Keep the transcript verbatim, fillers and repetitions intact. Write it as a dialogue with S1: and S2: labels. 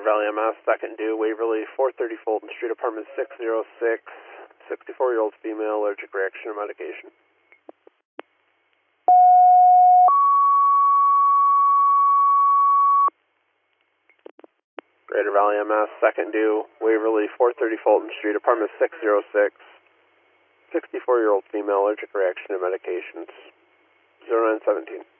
S1: Valley M S, second due, Waverly, four thirty Fulton Street, apartment six oh six, sixty-four-year-old female, allergic reaction to medication. Greater Valley M S, second due, Waverly, four thirty Fulton Street, apartment six oh six, sixty-four-year-old female, allergic reaction to medications. zero nine seventeen.